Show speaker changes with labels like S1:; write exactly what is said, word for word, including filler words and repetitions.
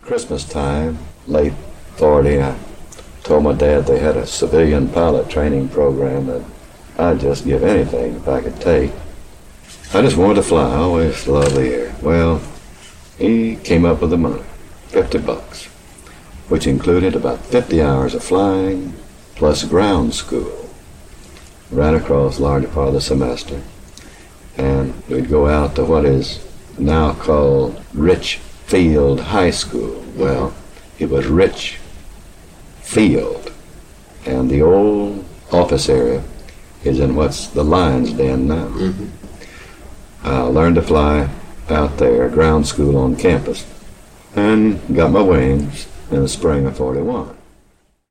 S1: Christmas time, late forty, I told my dad they had a civilian pilot training program that I'd just give anything if I could take. I just wanted to fly. I always loved the air. Well, he came up with the money, fifty bucks, which included about fifty hours of flying plus ground school right across a large part of the semester. And we'd go out to what is now called Rich Field High School. Well, it was Rich Field, and the old office area is in what's the Lion's Den now. Mm-hmm. I learned to fly out there, ground school on campus, and got my wings in the spring of forty-one.